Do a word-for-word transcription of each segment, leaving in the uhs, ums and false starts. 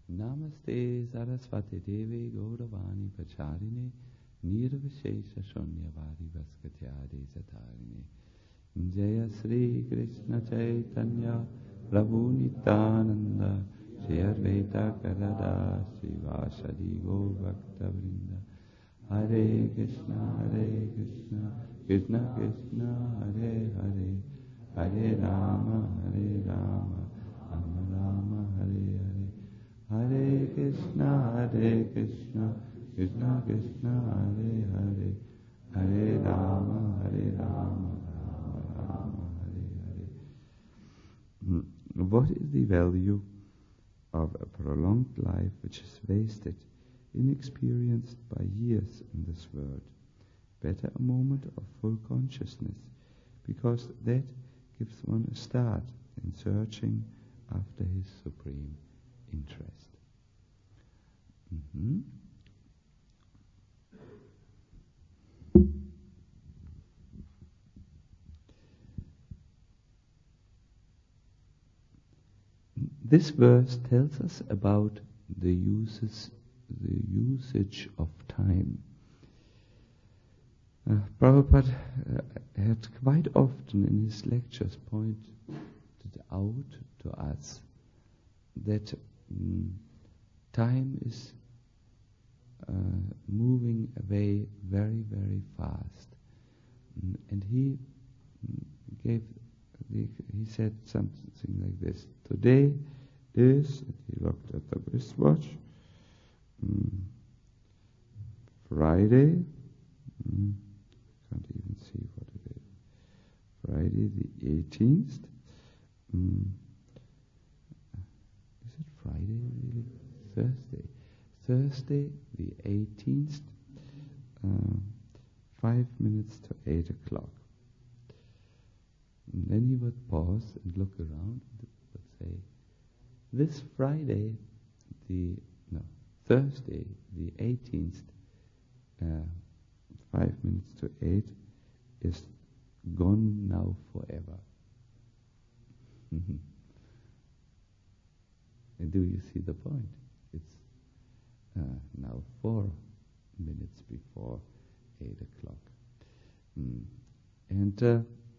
Namaste Saraswati Devi Gauravani Pacharine Nirvishesha Shunyavari Vaskatyade Satarine Jaya Sri Krishna Chaitanya Prabhu Nityananda Shri Advaita Kadada Srivasadi Gaur Bhakta Vrinda Hare Krishna Hare Krishna Krishna Krishna Hare Hare Hare Rama Hare Rama Rama Rama Hare Hare Hare Krishna Hare Krishna Krishna Krishna Hare Hare Hare Rama Hare Rama Rama Rama Hare Hare. What is the value of a prolonged life which is wasted, inexperienced by years in this world? Better a moment of full consciousness, because that gives one a start in searching after his supreme interest. Mm-hmm. This verse tells us about the uses, the usage of time. Uh, Prabhupada uh, had quite often in his lectures pointed out to us that mm, time is uh, moving away very, very fast. Mm, and he mm, gave, the, he said something like this: today is, he looked at the wristwatch, mm, Friday, mm, can't even see what it is, Friday the eighteenth, mm, is it Friday really? Thursday. Thursday the eighteenth, uh, five minutes to eight o'clock. And then he would pause and look around and would say, this Friday, the, no, Thursday the eighteenth, uh, five minutes to eight, is gone now forever. And do you see the point? It's uh, now four minutes before eight o'clock. Mm. And uh,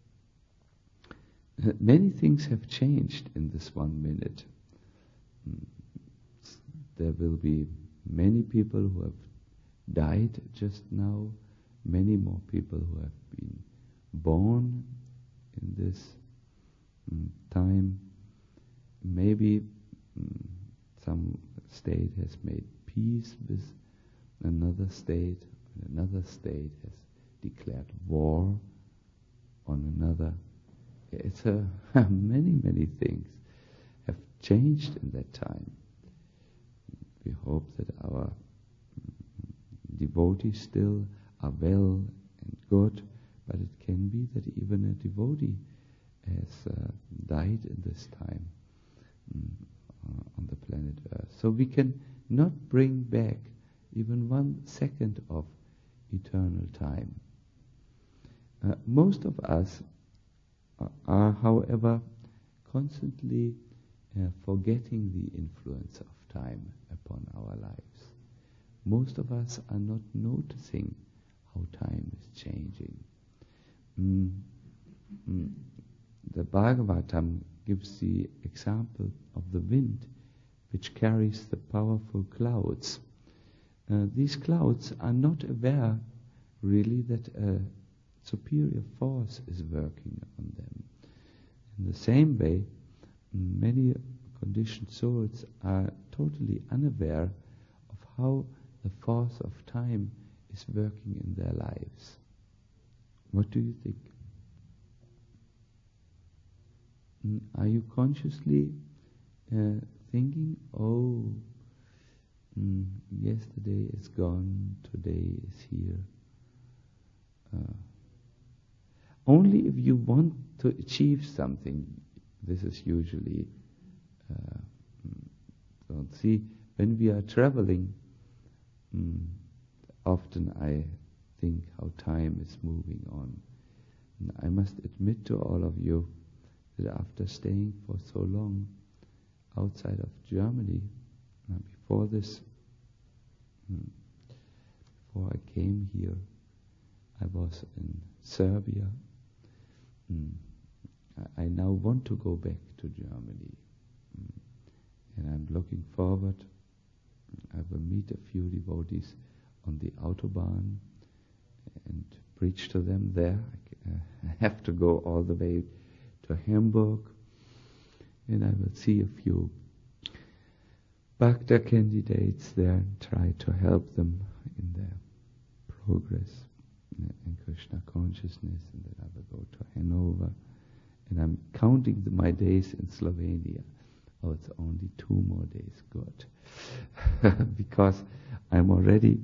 many things have changed in this one minute. Mm. There will be many people who have died just now, many more people who have been born in this mm, time. Maybe mm, some state has made peace with another state, and another state has declared war on another. It's a, many, many things have changed in that time. We hope that our devotees still are well and good, but it can be that even a devotee has uh, died in this time mm, uh, on the planet Earth. So we can not bring back even one second of eternal time. Uh, most of us are, however, constantly uh, forgetting the influence of time upon our lives. Most of us are not noticing how time is changing. Mm, mm, the Bhagavatam gives the example of the wind which carries the powerful clouds. Uh, these clouds are not aware really that a superior force is working on them. In the same way, many conditioned souls are totally unaware of how the force of time is working in their lives. What do you think? Mm, Are you consciously uh, thinking, oh, mm, yesterday is gone, today is here? Uh, only if you want to achieve something, this is usually, uh, don't see, when we are traveling, mm, often I think how time is moving on. And I must admit to all of you that after staying for so long outside of Germany, Now, before this, mm, before I came here, I was in Serbia. Mm. I, I now want to go back to Germany. Mm. And I'm looking forward. I will meet a few devotees on the Autobahn and preach to them there. I, uh, I have to go all the way to Hamburg, and I will see a few Bhakta candidates there and try to help them in their progress in Krishna consciousness, and then I will go to Hanover. And I'm counting the, my days in Slovenia. Oh, it's only two more days. Good. Because I'm already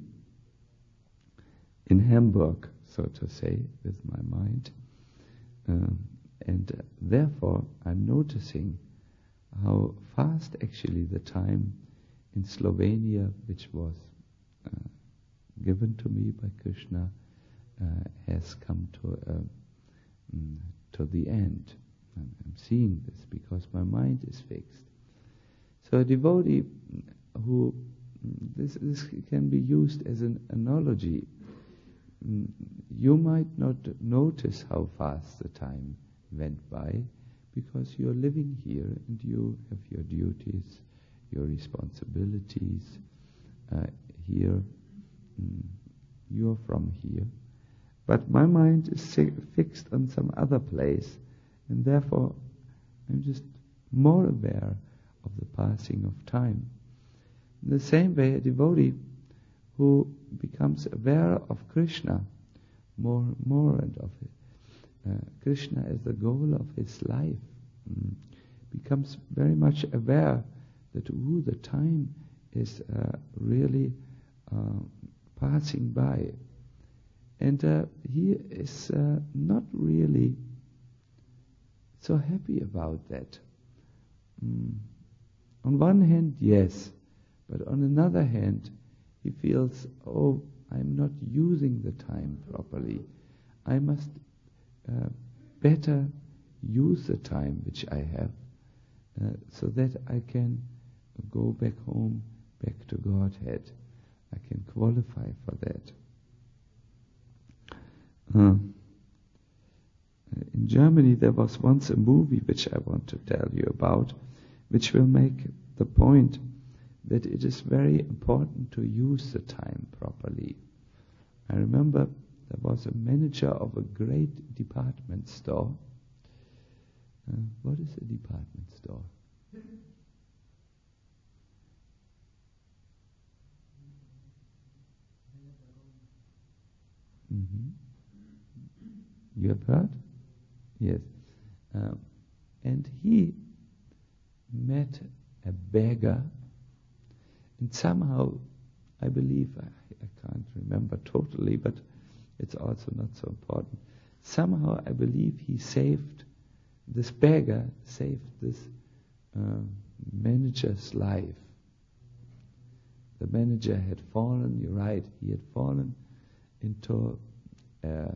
in Hamburg, so to say, with my mind. Um, and uh, therefore, I'm noticing how fast actually the time in Slovenia, which was uh, given to me by Krishna, uh, has come to uh, mm, to the end. And I'm seeing this because my mind is fixed. So a devotee who, this, this can be used as an analogy. You might not notice how fast the time went by because you're living here and you have your duties, your responsibilities uh, here. Mm, you're from here. But my mind is si- fixed on some other place, and therefore I'm just more aware of the passing of time. In the same way, a devotee who becomes aware of Krishna more, more and of it, uh, Krishna as the goal of his life, mm, becomes very much aware that ooh, the time is uh, really uh, passing by. And uh, he is uh, not really so happy about that. Mm. On one hand, yes, but on another hand, he feels, oh, I'm not using the time properly. I must uh, better use the time which I have uh, so that I can go back home, back to Godhead. I can qualify for that. Uh, in Germany there was once a movie which I want to tell you about, which will make the point that it is very important to use the time properly. I remember there was a manager of a great department store. Uh, what is a department store? Mm-hmm. You have heard? Yes. Um, and he met a beggar, and somehow, I believe, I, I can't remember totally, but it's also not so important. Somehow I believe he saved, this beggar saved this uh, manager's life. The manager had fallen, you're right, he had fallen into a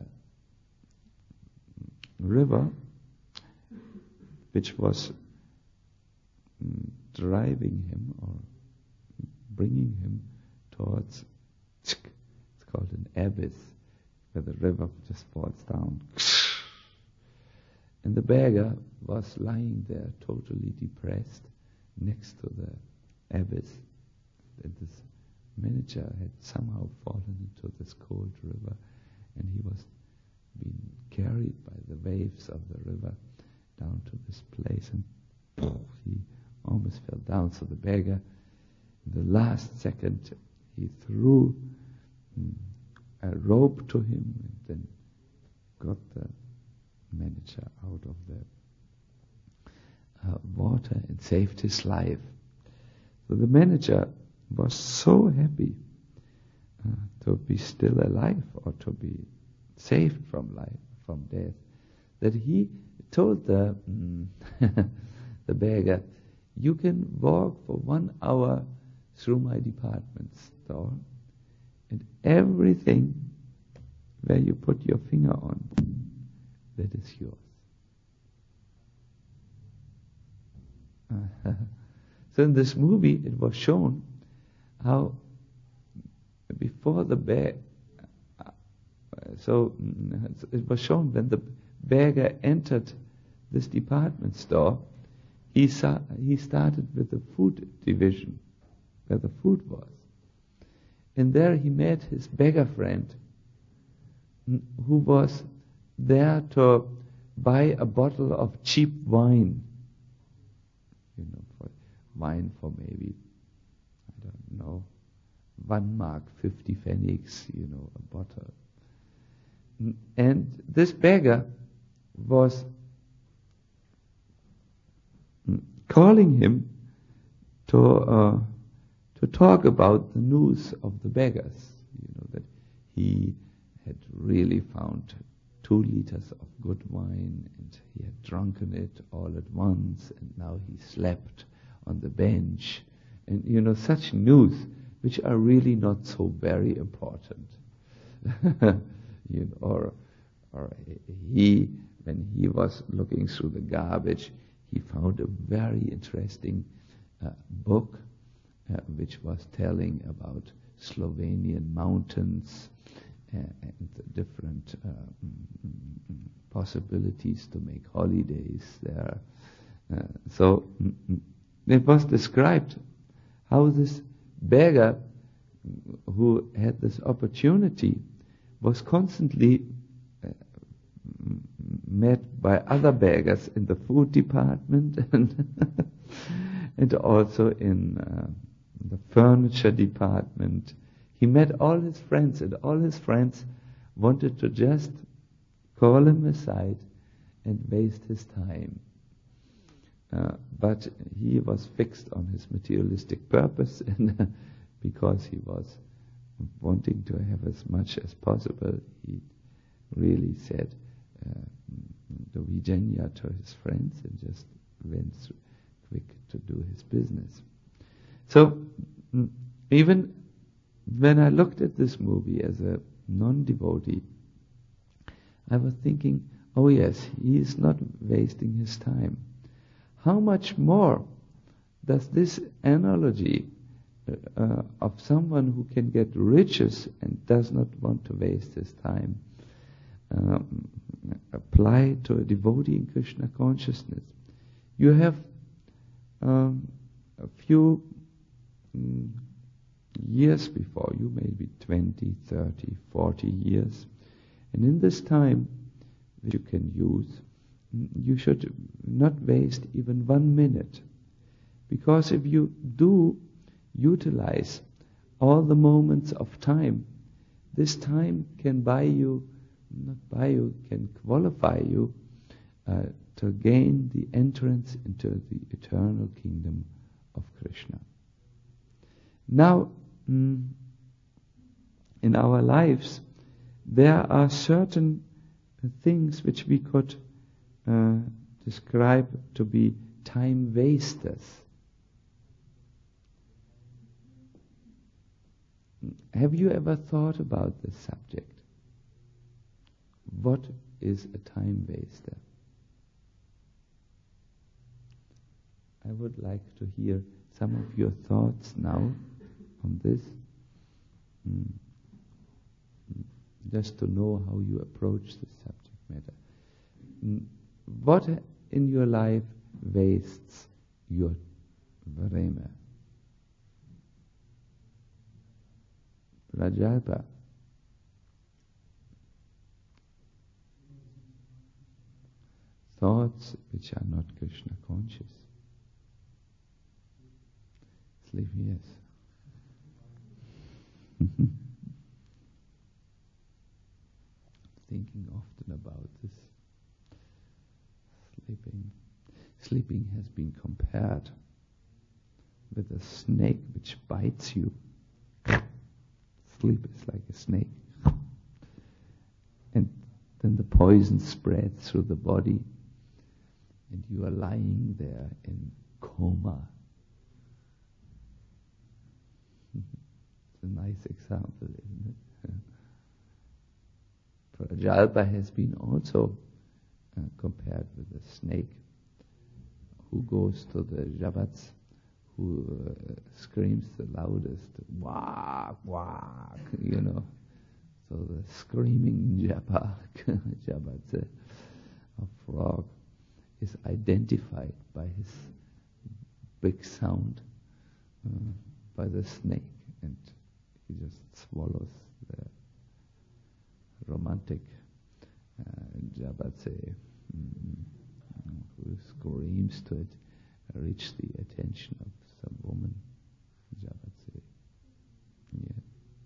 river which was mm, driving him or bringing him towards, it's called an abyss, where the river just falls down. And the beggar was lying there totally depressed next to the abyss. And this manager had somehow fallen into this cold river, and he was being carried by the waves of the river down to this place, and he almost fell down. So the beggar, in the last second, he threw mm, a rope to him and then got the manager out of the uh, water and saved his life. So the manager was so happy uh, to be still alive or to be saved from life, from death, that he told the mm, the beggar, you can walk for one hour through my department store, and everything where you put your finger on, that is yours. Uh, So in this movie, it was shown how before the beggar, so it was shown when the beggar entered this department store, he saw, he started with the food division, where the food was. And there he met his beggar friend, who was there to buy a bottle of cheap wine. You know, for wine for maybe, I don't know, one mark, fifty pfennigs, you know, a bottle. And this beggar was calling him to uh, to talk about the news of the beggars. You know, that he had really found two liters of good wine and he had drunken it all at once and now he slept on the bench. And, you know, such news which are really not so very important. You know, or, or he, when he was looking through the garbage, he found a very interesting uh, book uh, which was telling about Slovenian mountains uh, and the different uh, possibilities to make holidays there. Uh, so it was described how this beggar who had this opportunity was constantly uh, met by other beggars in the food department and, and also in uh, the furniture department. He met all his friends, and all his friends wanted to just call him aside and waste his time. Uh, but he was fixed on his materialistic purpose, and because he was wanting to have as much as possible, he really said uh, the Vijenya to his friends and just went quick to do his business. So even when I looked at this movie as a non-devotee, I was thinking, oh yes, he is not wasting his time. How much more does this analogy uh, of someone who can get riches and does not want to waste his time um, apply to a devotee in Krishna consciousness? You have um, a few um, years before you, maybe twenty, thirty, forty years, and in this time which you can use, you should not waste even one minute, because if you do utilize all the moments of time, this time can buy you, not buy you, can qualify you uh, to gain the entrance into the eternal kingdom of Krishna. Now, mm, in our lives, there are certain things which we could uh, describe to be time wasters. Have you ever thought about this subject? What is a time waster? I would like to hear some of your thoughts now on this, mm. just to know how you approach this subject matter. Mm. What in your life wastes your vreme? Prajalpa. Thoughts which are not Krishna conscious. Sleep, yes. Thinking often about this. Sleeping. Sleeping has been compared with a snake which bites you. Sleep is like a snake. And then the poison spreads through the body and you are lying there in coma. It's a nice example, isn't it? Prajalpa has been also uh, compared with a snake who goes to the Jabats, who uh, screams the loudest, wak, wak, you know. So the screaming jabba, jabatse, a frog, is identified by his big sound, uh, by the snake, and he just swallows the romantic uh, jabatse, mm, who screams to it, reach the attention of some woman, jabatse. Yeah.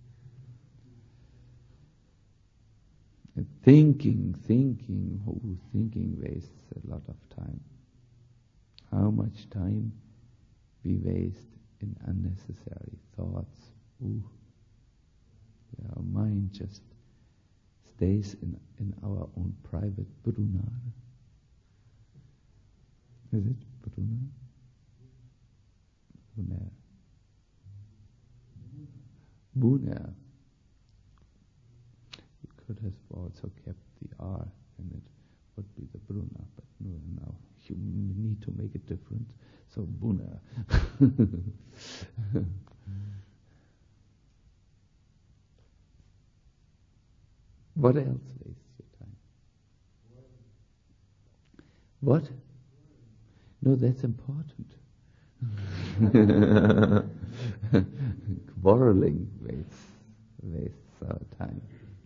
And thinking, thinking, oh, thinking wastes a lot of time. How much time we waste in unnecessary thoughts. Ooh. Yeah, our mind just stays in, in our own private Brunare. Is it Brunare? Brunare. Brunare. You could have also kept the R and it would be the Bruna, but no, now you need to make it different. So Bruna. What else wastes your time? What? No, that's important. Quarreling wastes, wastes our time.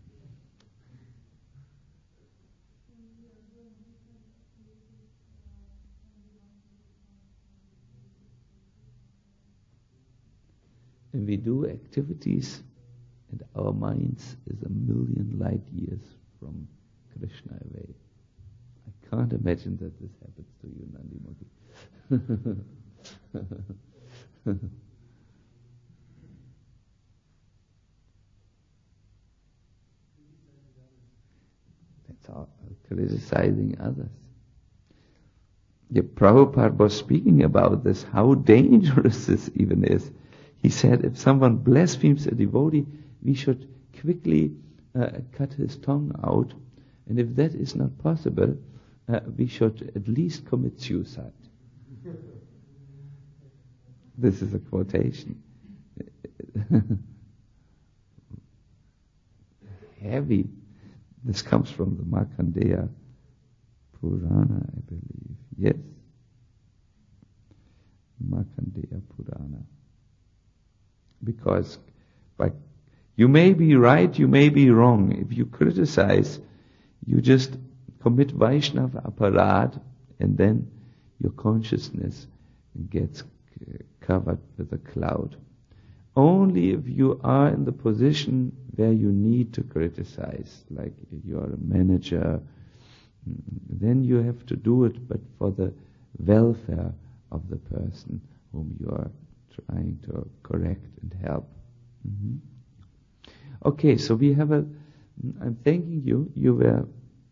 And we do activities and our minds is a million light years from Krishna away. I can't imagine that this happens to you, Nandimati. That's all, criticizing others. Yeah, Prabhupada was speaking about this, how dangerous this even is. He said if someone blasphemes a devotee, we should quickly uh, cut his tongue out, and if that is not possible, uh, we should at least commit suicide. This is a quotation. Heavy. This comes from the Markandeya Purana, I believe. Yes. Markandeya Purana. Because by, you may be right, you may be wrong. If you criticize, you just commit Vaishnava aparad, and then your consciousness gets covered with a cloud. Only if you are in the position where you need to criticize, like you are a manager, then you have to do it, but for the welfare of the person whom you are trying to correct and help. Mm-hmm. Okay, so we have a, I'm thanking you, you were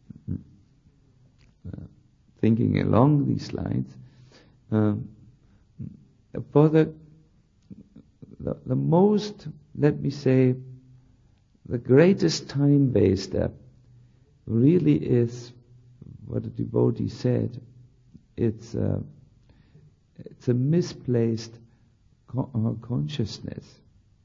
uh, thinking along these lines. Um, for the, the, the most, let me say, the greatest time waster really is what a devotee said. It's a, it's a misplaced consciousness.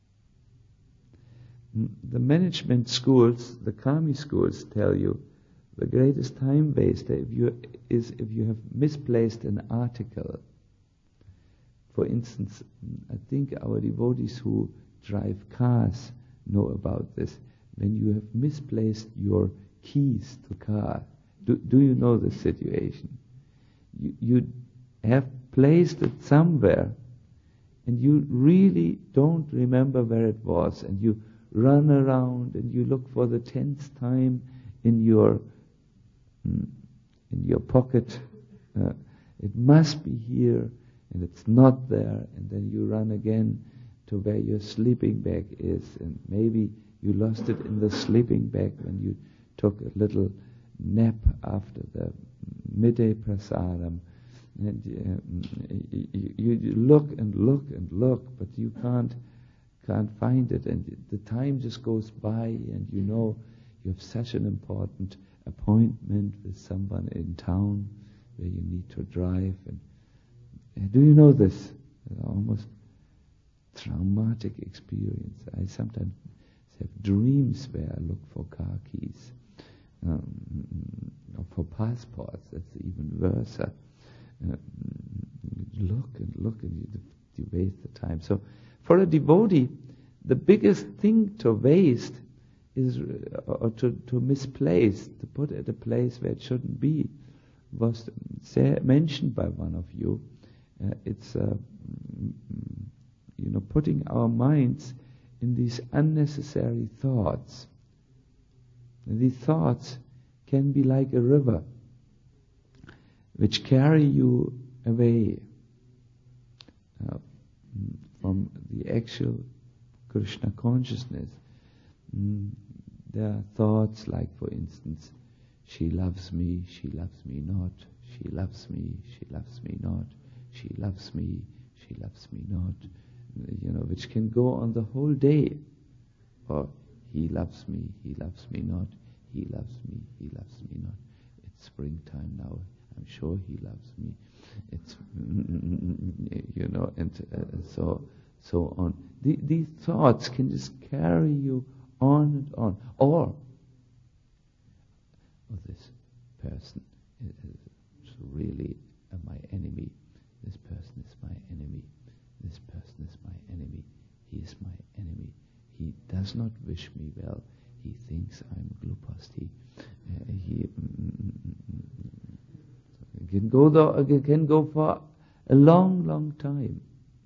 The management schools, the Kami schools tell you the greatest time waster if you, is if you have misplaced an article. For instance, I think our devotees who drive cars know about this. When you have misplaced your keys to car, do, do you know the situation? You, you have placed it somewhere and you really don't remember where it was, and you run around and you look for the tenth time in your in your pocket. Uh, it must be here, and it's not there. And then you run again to where your sleeping bag is, and maybe you lost it in the sleeping bag when you took a little nap after the midday prasadam. And uh, you, you look and look and look, but you can't can't find it, and the time just goes by, and you know you have such an important appointment with someone in town where you need to drive. And uh, do you know this? almost traumatic experience. I sometimes have dreams where I look for car keys, um, or for passports. That's even worse. Uh, look and look and you, you waste the time. So for a devotee, the biggest thing to waste is, or to, to misplace, to put at a place where it shouldn't be, was say, mentioned by one of you. Uh, it's, uh, you know, putting our minds in these unnecessary thoughts. And these thoughts can be like a river, which carry you away uh, from the actual Krishna consciousness. Mm, there are thoughts like, for instance, she loves me, she loves me not, she loves me, she loves me not, she loves me, she loves me not, you know, which can go on the whole day. Or he loves me, he loves me not, he loves me, he loves me not. It's springtime now, I'm sure he loves me. It's, you know, and uh, so so on. The, these thoughts can just carry you on and on. Or, oh, this person is really uh, my enemy. This person is my enemy. This person is my enemy. He is my enemy. He does not wish me well. He thinks I'm glupasti. Uh, he mm, can go the, can go for a long, long time.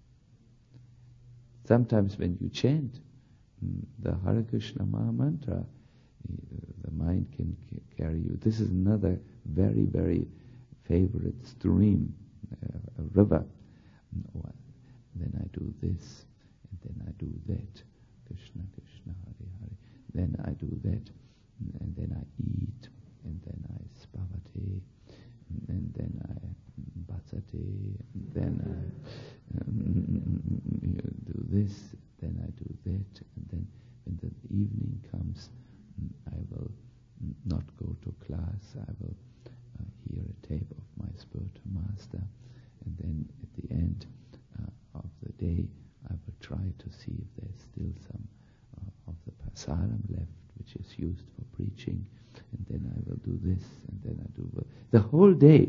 Sometimes when you chant mm, the Hare Krishna Maha Mantra, the mind can carry you. This is another very, very favorite stream, uh, a river. Then I do this, and then I do that. Krishna, Krishna, Hare Hare. Then I do that, and then I eat, and then I spavate, and then I bhatsate, and then I um, do this, then I do that, and then when the evening comes, I will not go to class, I will uh, hear a tape of my spiritual master, and then at the end uh, of the day, I will try to see if there's still some uh, of the prasadam left, which is used for preaching, and then I will do this, and then I do uh, the whole day.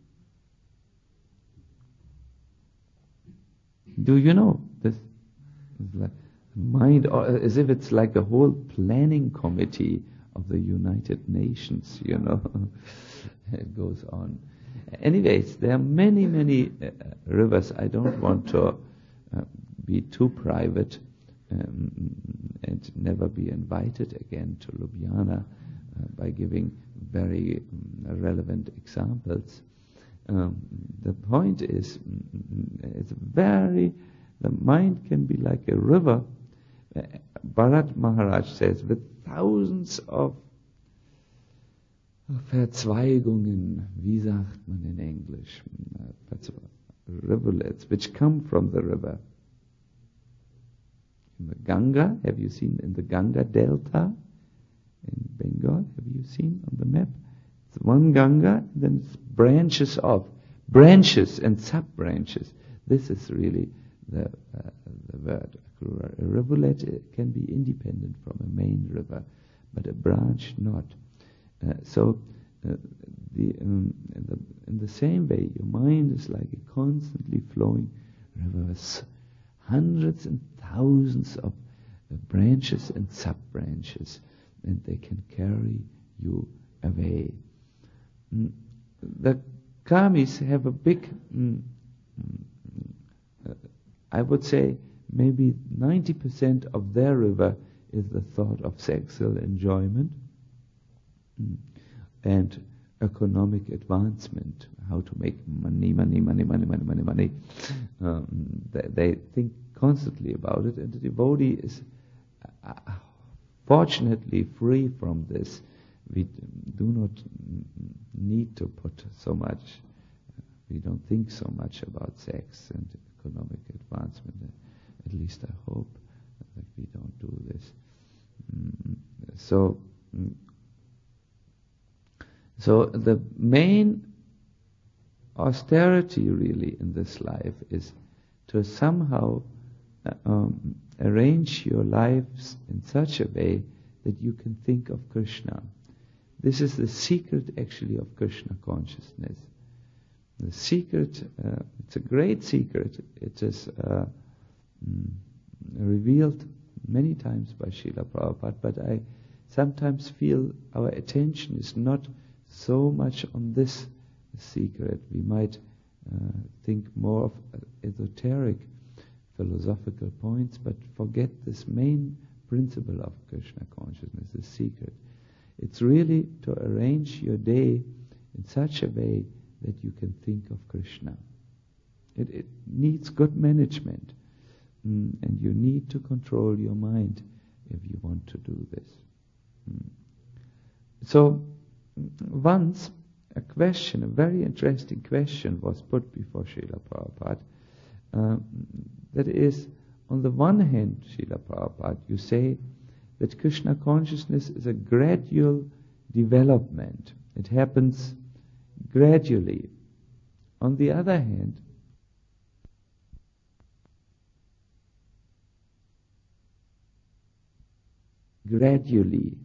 Do you know this? It's like mind, or as if it's like a whole planning committee of the United Nations, you know. It goes on. Anyways, there are many, many uh, rivers. I don't want to uh, be too private um, and never be invited again to Ljubljana uh, by giving very um, relevant examples. Um, the point is, it's very, the mind can be like a river. Uh, Bharat Maharaj says, with thousands of Verzweigungen, wie sagt man in English, rivulets, which come from the river. In the Ganga, have you seen in the Ganga Delta in Bengal? Have you seen on the map? It's one Ganga, and then it's branches off, branches and sub-branches. This is really the, uh, the word. A rivulet can be independent from a main river, but a branch not. Uh, so, uh, the, um, in, the, in the same way, your mind is like a constantly flowing river with hundreds and thousands of uh, branches and sub-branches, and they can carry you away. Mm. The Kamis have a big, mm, uh, I would say, maybe ninety percent of their river is the thought of sexual enjoyment mm. and economic advancement, how to make money, money, money, money, money, money, money. Um, they, they think constantly about it, and the devotee is uh, fortunately free from this. We do not need to put so much, we don't think so much about sex and economic advancement. At least I hope that we don't do this. Mm, so, mm, so the main austerity really in this life is to somehow uh, um, arrange your lives in such a way that you can think of Krishna. This is the secret actually of Krishna consciousness. The secret, uh, it's a great secret. It is uh, mm, revealed many times by Srila Prabhupada, but I sometimes feel our attention is not so much on this secret. We might uh, think more of esoteric philosophical points, but forget this main principle of Krishna consciousness, the secret. It's really to arrange your day in such a way that you can think of Krishna. It, it needs good management, mm, and you need to control your mind if you want to do this. Mm. So, once a question, a very interesting question was put before Srila Prabhupada. Uh, that is, on the one hand, Srila Prabhupada, you say that Krishna consciousness is a gradual development. It happens gradually. On the other hand, gradually.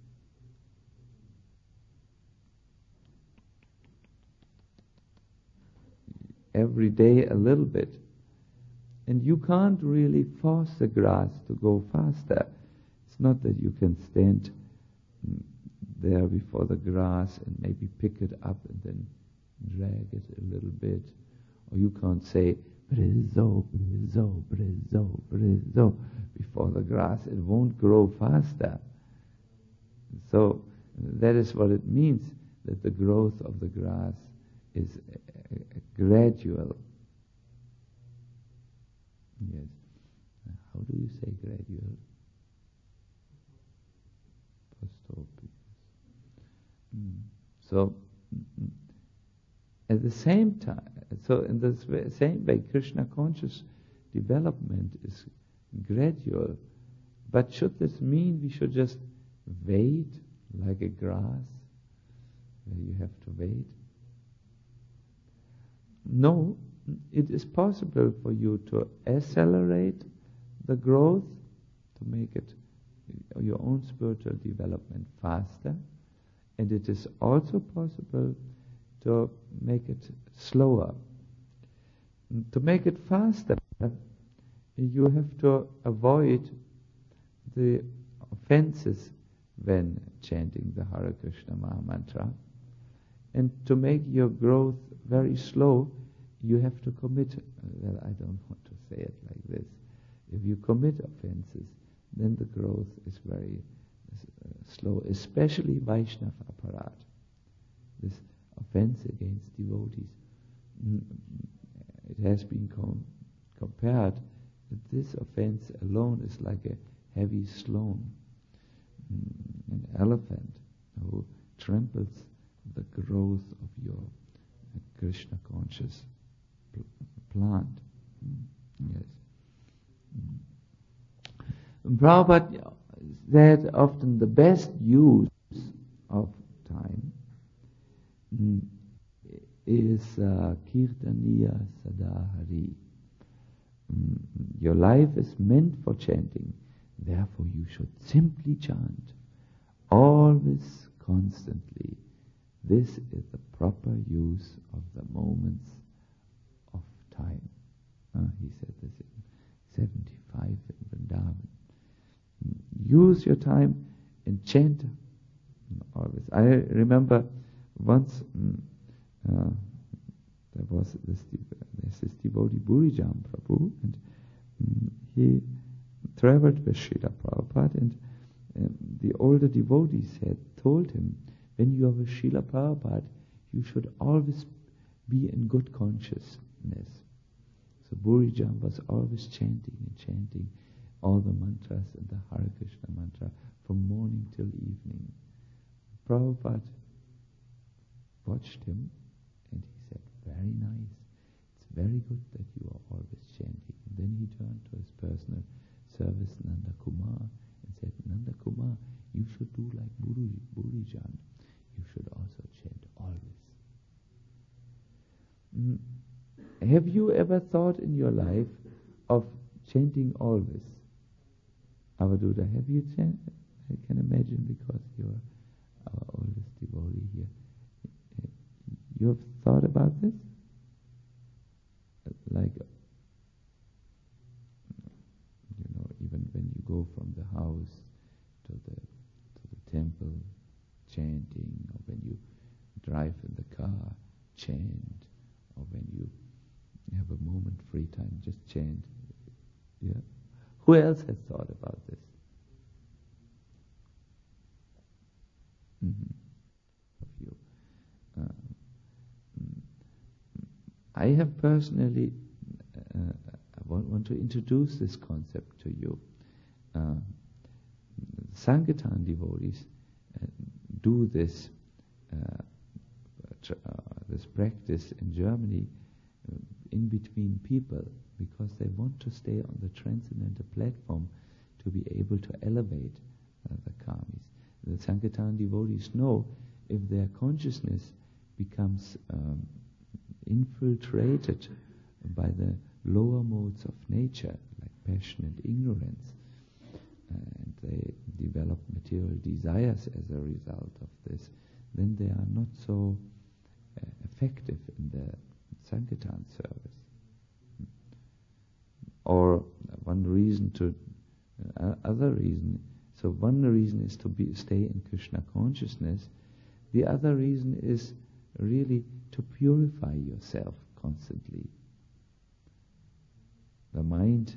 Every day a little bit. And you can't really force the grass to go faster. It's not that you can stand there before the grass and maybe pick it up and then drag it a little bit. Or you can't say, Brizo, Brizo, Brizo, Brizo, before the grass. It won't grow faster. So that is what it means, that the growth of the grass is uh, gradual. Yes. How do you say gradual? Postopicus. Mm. So, mm, at the same time, so in the same way, Krishna conscious development is gradual. But should this mean we should just wait like a grass, where you have to wait? No, it is possible for you to accelerate the growth, to make it your own spiritual development faster, and it is also possible to make it slower. To make it faster, you have to avoid the offenses when chanting the Hare Krishna Maha Mantra. And to make your growth very slow, you have to commit, well, I don't want to say it like this. If you commit offenses, then the growth is very uh, slow, especially Vaishnava aparat. This offense against devotees. It has been com- compared that this offense alone is like a heavy stone, an elephant who tramples the growth of your uh, Krishna conscious pl- plant. Mm. Yes. Mm. Prabhupada said often the best use of time mm, is uh, Kirtaniya Sadahari. Mm, your life is meant for chanting, therefore you should simply chant, always, constantly. This is the proper use of the moments of time. Uh, he said this in seventy-five in Vrindavan. Use your time and chant always. I remember once mm, uh, there was this, there's this devotee Burijam Prabhu, and mm, he traveled with Srila Prabhupada, and um, the older devotees had told him, when you are with Srila Prabhupada, you should always be in good consciousness. So Burijam was always chanting and chanting all the mantras and the Hare Krishna mantra from morning till evening. Prabhupada watched him and he said, very nice, it's very good that you are always chanting. And then he turned to his personal service, Nanda Kumar, and said, Nanda Kumar, you should do like Buri, Burijan. You should also chant always. Mm. have you ever thought in your life of chanting always? Avaduta, have you chanted? I can imagine, because you're our oldest devotee here. You have thought about this? Like, you know, even when you go from the house to the to the temple, chanting, or when you drive in the car, chant, or when you have a moment free time, just chant. Yeah. Who else has thought about this? Mm-hmm. Of you. Uh, mm, I have personally uh, I want, want to introduce this concept to you. Uh, Sankirtan devotees uh, do this uh, tr- uh, this practice in Germany uh, in between people, because they want to stay on the transcendental platform to be able to elevate uh, the karmis. The Sankirtan devotees know if their consciousness becomes um, infiltrated by the lower modes of nature, like passion and ignorance, and they develop material desires as a result of this, then they are not so uh, effective in the Sankirtan service. Or one reason to, uh, other reason, so one reason is to be stay in Krishna consciousness. The other reason is really to purify yourself constantly. The mind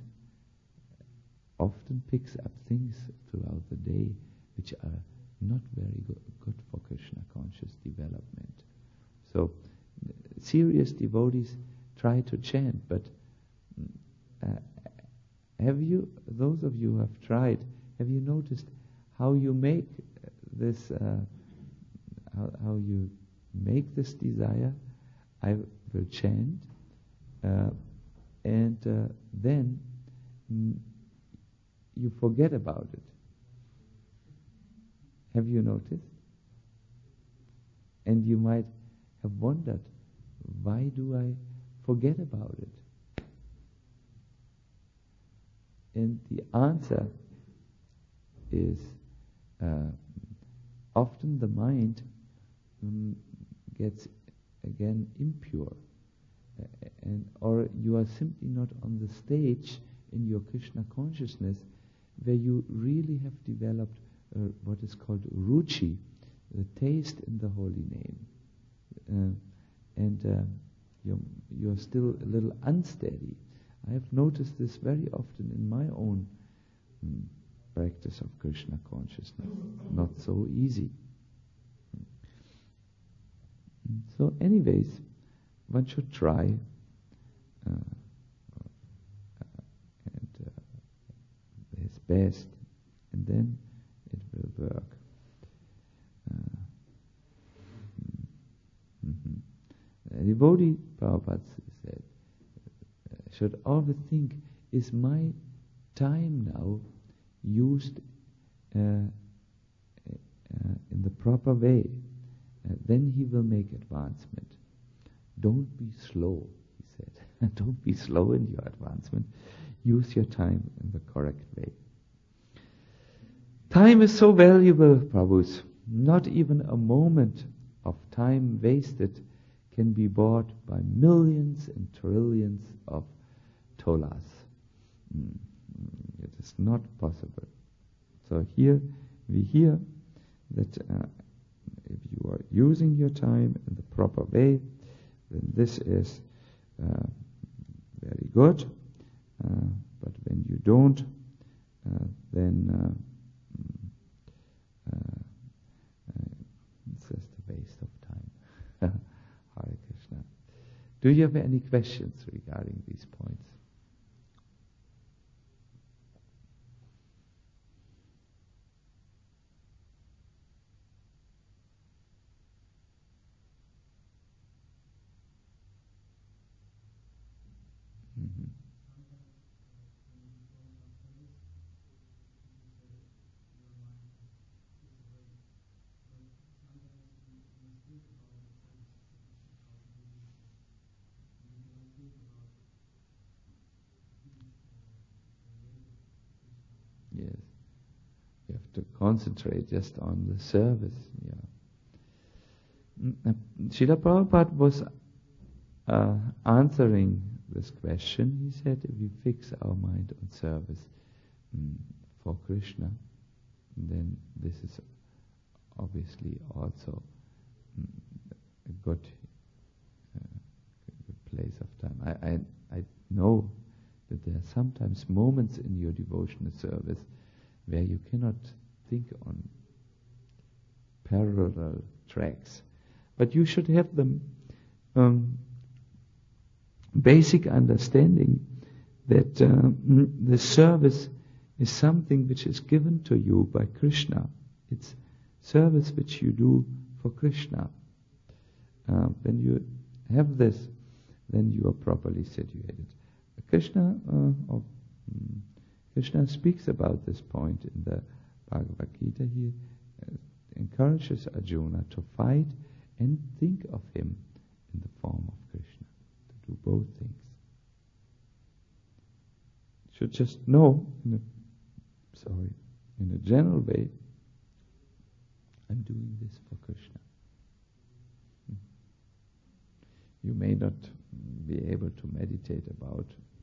often picks up things throughout the day which are not very good, good for Krishna conscious development. So serious devotees try to chant, but uh, have you, those of you who have tried, have you noticed how you make this, uh, how, how you make this desire? I will chant, uh, and uh, then mm, you forget about it. Have you noticed? And you might have wondered, why do I forget about it? And the answer is uh, often the mind um, gets again impure, uh, and or you are simply not on the stage in your Krishna consciousness where you really have developed uh, what is called ruchi, the taste in the holy name, uh, and uh, you're, you're still a little unsteady. I have noticed this very often in my own mm, practice of Krishna consciousness. Not so easy. So anyways, one should try uh, and uh, his best, and then it will work. Uh, mm-hmm. Devotee Prabhupada said, should always think, is my time now used uh, uh, in the proper way? Uh, then he will make advancement. Don't be slow, he said. Don't be slow in your advancement. Use your time in the correct way. Time is so valuable, Prabhus. Not even a moment of time wasted can be bought by millions and trillions of tolas. Mm. It is not possible. So here we hear that uh, if you are using your time in the proper way, then this is uh, very good. Uh, but when you don't, uh, then uh, uh, uh, it's just a waste of time. Hare Krishna. Do you have any questions regarding these points? Mm-hmm. Yes. You have to concentrate just on the service. Yeah. Srila Prabhupada was uh, answering this question. He said, if we fix our mind on service mm, for Krishna, then this is obviously also mm, a good, uh, good place of time. I, I, I know that there are sometimes moments in your devotional service where you cannot think on parallel tracks. But you should have the um, basic understanding that uh, the service is something which is given to you by Krishna. It's service which you do for Krishna. Uh, when you have this, then you are properly situated. Krishna, uh, or, um, Krishna speaks about this point in the Bhagavad Gita. He uh, encourages Arjuna to fight and think of him in the form of Krishna, to do both things. You should just know, in a, sorry, in a general way, I'm doing this for Krishna. You may not be able to meditate about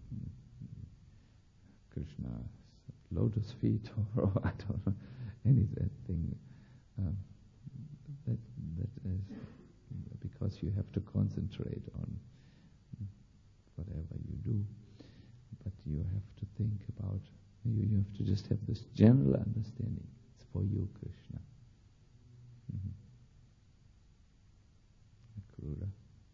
Krishna's lotus feet or, or I don't know, anything. Um, that that is because you have to concentrate on whatever you do. But you have to think about, you, you have to just have this general understanding. It's for you, Krishna. Mm-hmm. Akrura.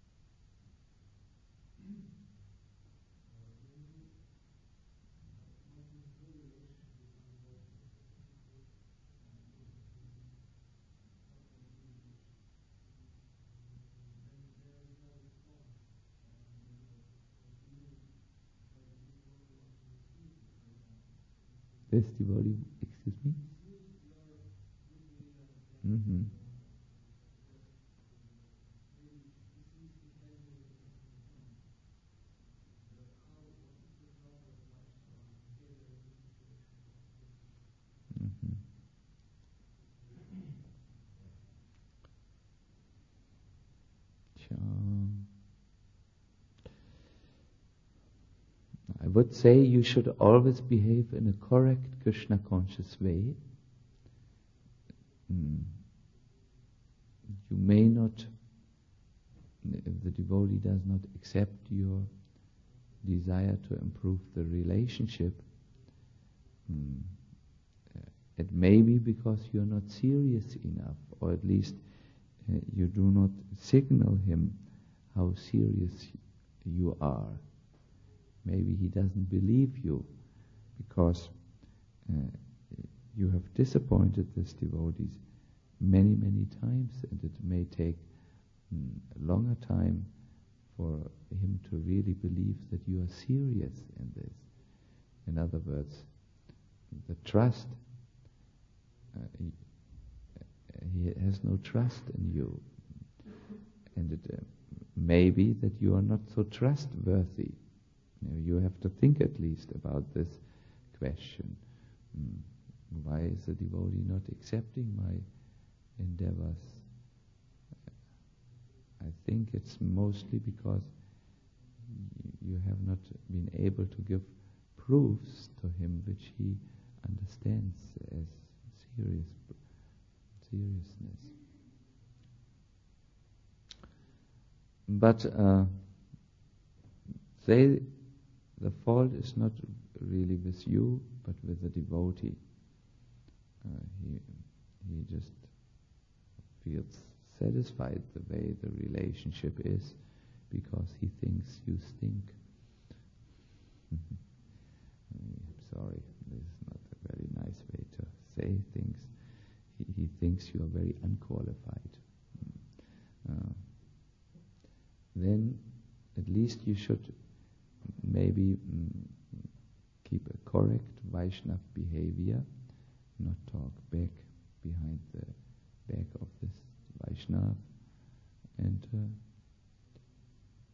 This devotee, excuse me? Mm-hmm. Mm-hmm. Sure. I would say you should always behave in a correct Krishna conscious way. Mm. You may not, if the devotee does not accept your desire to improve the relationship, mm, it may be because you're not serious enough, or at least uh, you do not signal him how serious you are. Maybe he doesn't believe you because uh, you have disappointed this devotee many, many times, and it may take mm, a longer time for him to really believe that you are serious in this. In other words, the trust, uh, he, he has no trust in you, and it uh, may be that you are not so trustworthy. You have to think at least about this question. Mm. Why is the devotee not accepting my endeavors? I think it's mostly because you have not been able to give proofs to him which he understands as serious seriousness. But uh, say the fault is not really with you, but with the devotee. Uh, he he just feels satisfied the way the relationship is because he thinks you stink. I'm sorry, this is not a very nice way to say things. He, he thinks you are very unqualified. Uh, then at least you should maybe mm, keep a correct Vaishnava behavior, not talk back behind the back of this Vaishnava, and uh,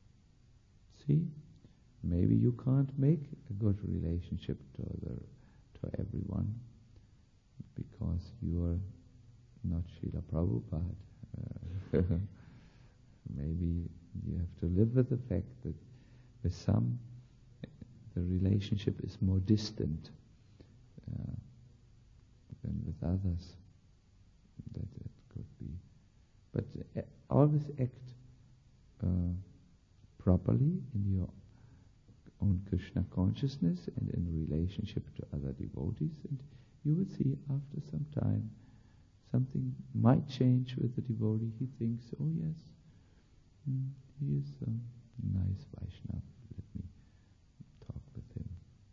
see, maybe you can't make a good relationship to the to everyone, because you are not Srila Prabhupada. Uh, maybe you have to live with the fact that with some the relationship is more distant uh, than with others. That it could be. But uh, always act uh, properly in your own Krishna consciousness and in relationship to other devotees, and you will see after some time something might change with the devotee. He thinks, oh yes, mm, he is a nice Vaishnava, let me talk with him.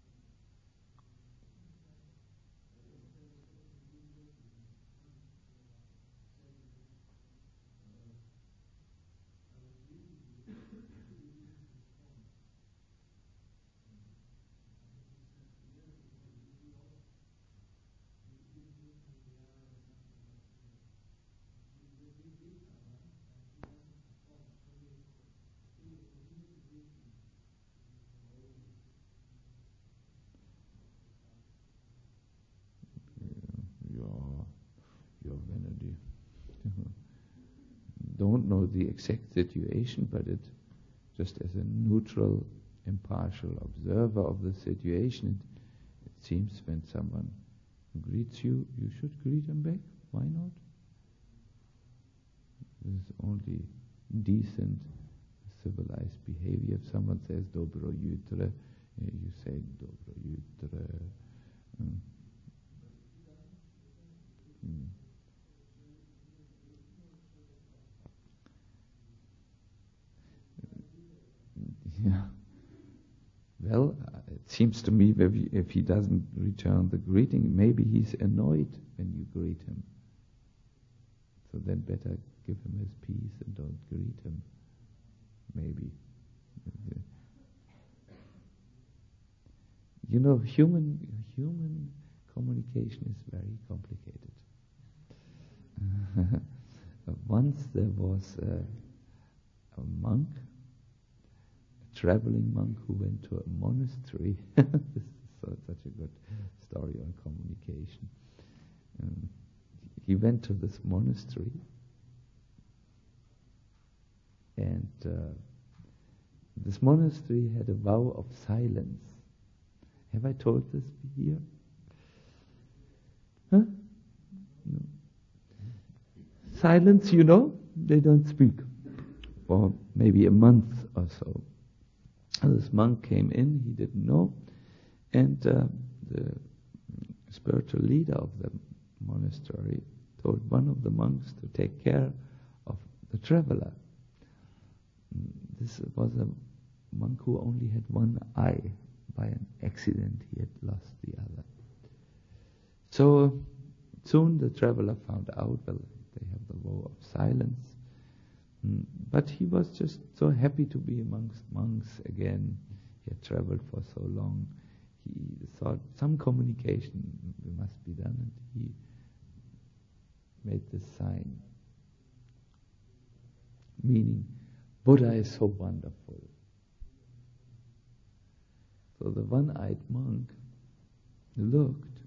Your, your vanity. Don't know the exact situation, but it just as a neutral, impartial observer of the situation, it, it seems when someone greets you, you should greet him back. Why not? This is only decent, civilized behavior. If someone says Dobro Jutra, you say Dobro Jutra. Mm. Mm. Yeah. Well, uh, it seems to me if he, if he doesn't return the greeting, maybe he's annoyed when you greet him. So then better give him his peace and don't greet him. Maybe. You know, human human communication is very complicated. Once there was a, a monk, a traveling monk who went to a monastery. This is so, such a good story on communication. Um, he went to this monastery, and uh, this monastery had a vow of silence. Have I told this here? Huh? No. Silence, you know, they don't speak for maybe a month or so. And this monk came in, he didn't know, and uh, the spiritual leader of the monastery told one of the monks to take care of the traveler. This was a monk who only had one eye. By an accident he had lost the other. So soon the traveler found out, well, they have the vow of silence. Mm, but he was just so happy to be amongst monks again. He had traveled for so long. He thought some communication must be done, and he made this sign, meaning Buddha is so wonderful. So the one-eyed monk looked.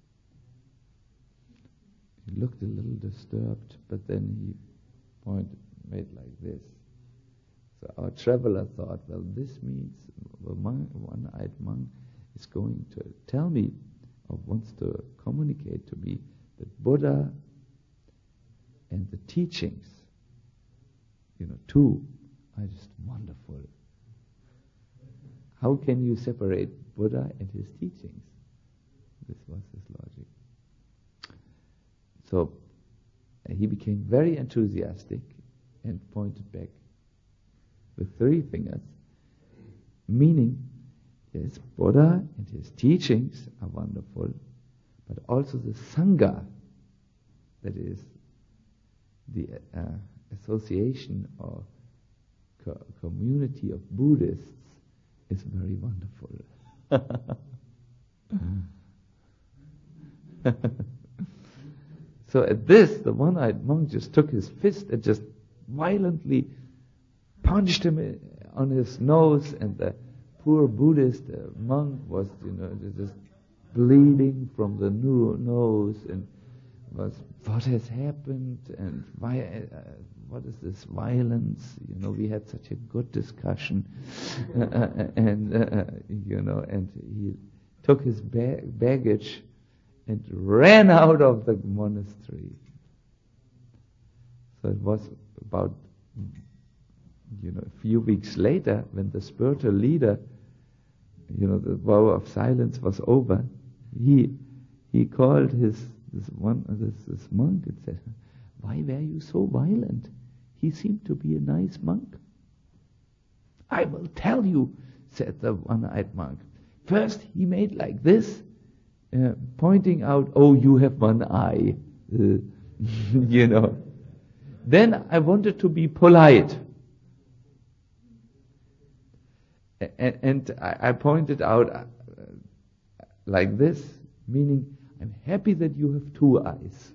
He looked a little disturbed, but then he pointed, made like this. So our traveler thought, well, this means the monk, one-eyed monk is going to tell me, or wants to communicate to me, that Buddha and the teachings, you know, two, are just wonderful. How can you separate Buddha and his teachings? This was his logic. So uh, he became very enthusiastic and pointed back with three fingers, meaning, yes, Buddha and his teachings are wonderful, but also the Sangha, that is the uh, association or co- community of Buddhists, is very wonderful. So at this, the one-eyed monk just took his fist and just violently punched him on his nose, and the poor Buddhist uh, monk was, you know, just bleeding from the no- nose, and was what has happened, and why? Uh, what is this violence? You know, we had such a good discussion, uh, and uh, you know, and he took his ba- baggage and ran out of the monastery. So it was about, you know, a few weeks later, when the spiritual leader, you know, the vow of silence was over, he he called his this one this, this monk and said, "Why were you so violent? He seemed to be a nice monk." "I will tell you," said the one-eyed monk. "First he made like this, uh, pointing out, 'Oh, you have one eye,' uh, you know. Then I wanted to be polite. And, and I, I pointed out uh, like this, meaning, 'I'm happy that you have two eyes.'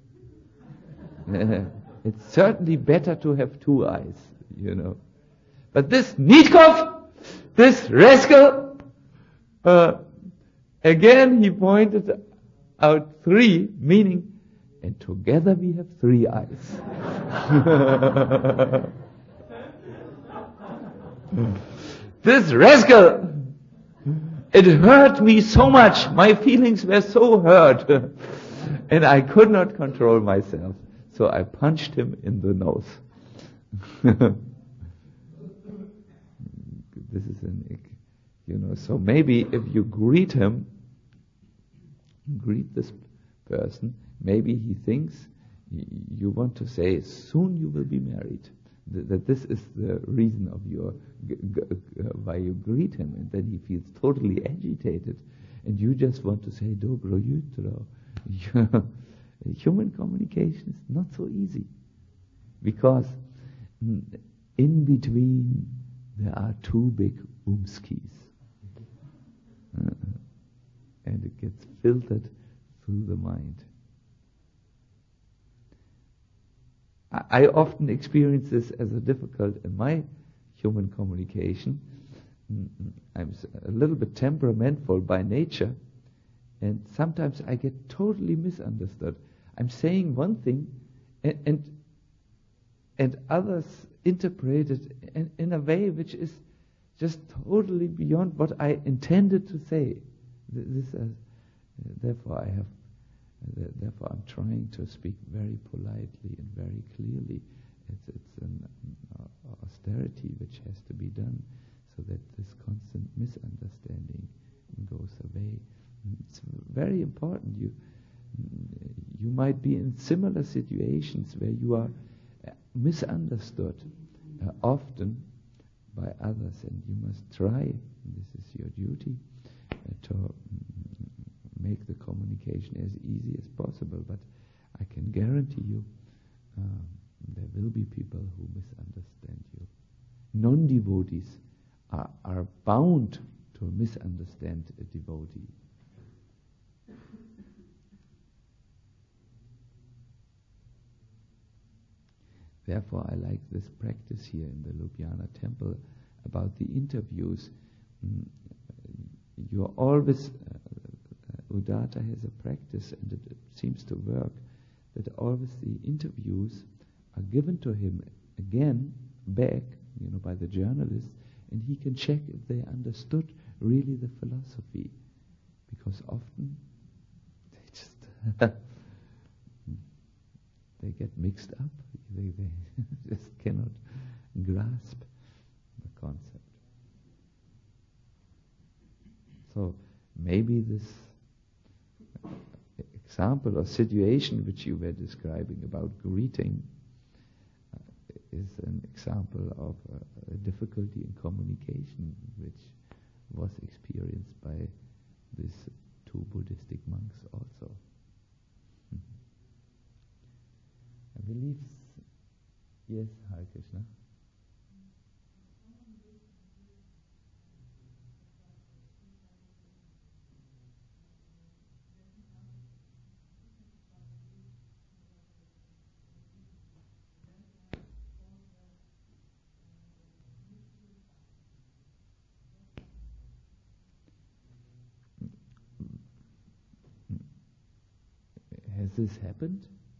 It's certainly better to have two eyes, you know. But this Nitkov, this rascal, uh, again he pointed out three, meaning, and together we have three eyes. This rascal, it hurt me so much. My feelings were so hurt. And I could not control myself. So I punched him in the nose. This is an, you know, so maybe if you greet him, greet this person, maybe he thinks you want to say, soon you will be married. That this is the reason of your g- g- uh, why you greet him, and then he feels totally agitated, and you just want to say dobro jutro. Human communication is not so easy, because in between there are two big umskis, uh, and it gets filtered through the mind. I often experience this as a difficult in my human communication. I'm a little bit temperamental by nature, and sometimes I get totally misunderstood. I'm saying one thing, and and, and others interpret it in, in a way which is just totally beyond what I intended to say. This, uh, therefore, I have. Therefore, I'm trying to speak very politely and very clearly. It's, it's an uh, austerity which has to be done so that this constant misunderstanding goes away. It's very important. You you might be in similar situations where you are misunderstood uh, often by others, and you must try, and this is your duty, uh, to make the communication as easy as possible. But I can guarantee you um, there will be people who misunderstand you. Non-devotees are, are bound to misunderstand a devotee. Therefore, I like this practice here in the Ljubljana temple about the interviews. Mm, you're always... Uh, Udatta has a practice, and it, it seems to work, that always the interviews are given to him again, back, you know, by the journalist, and he can check if they understood really the philosophy. Because often they just they get mixed up. They, they just cannot grasp the concept. So maybe this example or situation which you were describing about greeting uh, is an example of uh, a difficulty in communication which was experienced by these two Buddhistic monks also. Mm-hmm. I believe, yes, Hare Krishna. this happened?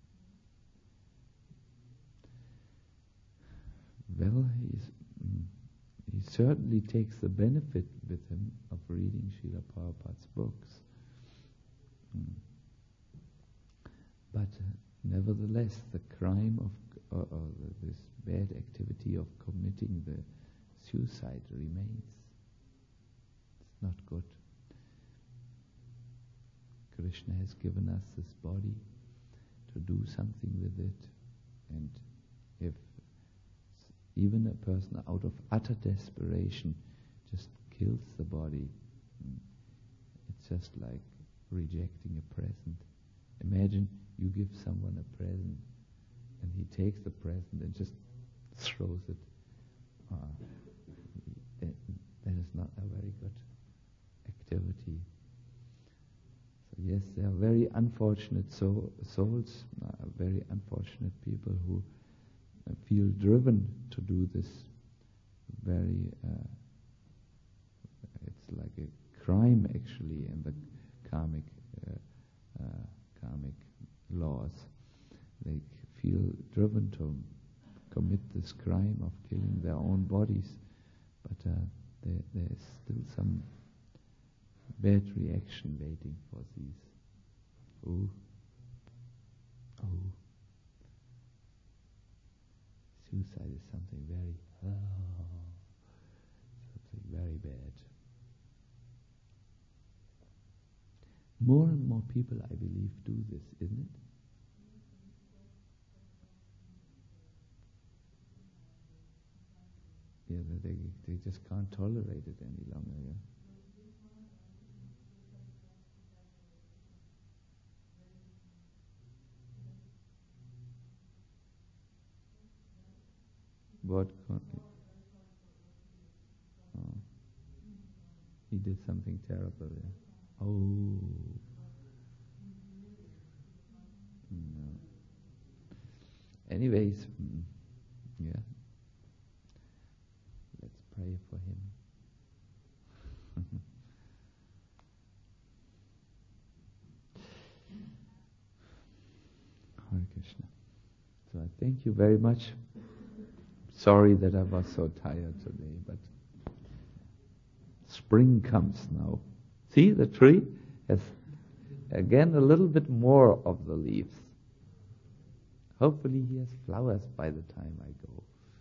Well, he's, mm, he certainly takes the benefit with him of reading Srila Prabhupada's books. Mm. But uh, nevertheless, the crime of, uh, or the, this bad activity of committing the suicide remains. It's not good. Krishna has given us this body to do something with it, and if even a person out of utter desperation just kills the body, it's just like rejecting a present. Imagine you give someone a present and he takes the present and just throws it. Uh, that, that is not a very good activity. So yes, there are very unfortunate soul, souls, uh, very unfortunate people who uh, feel driven to do this very, uh, it's like a crime actually in the karmic uh, uh, karmic laws. They feel driven to commit this crime of killing their own bodies, but uh, there, there's still some bad reaction waiting for these. Oh, oh, suicide is something very, oh, something very bad. More and more people, I believe, do this, isn't it? Yeah, they they just can't tolerate it any longer. Yeah. What? Con- oh. He did something terrible. Yeah. Oh. No. Anyways, mm, yeah. Let's pray for him. Hare Krishna. So I thank you very much. Sorry that I was so tired today, but spring comes now. See, the tree has again a little bit more of the leaves. Hopefully he has flowers by the time I go.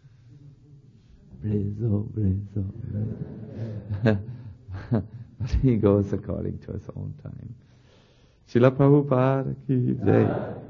Brizzo, brizzo, brizzo. But he goes according to his own time. Srila Prabhupada ki jai.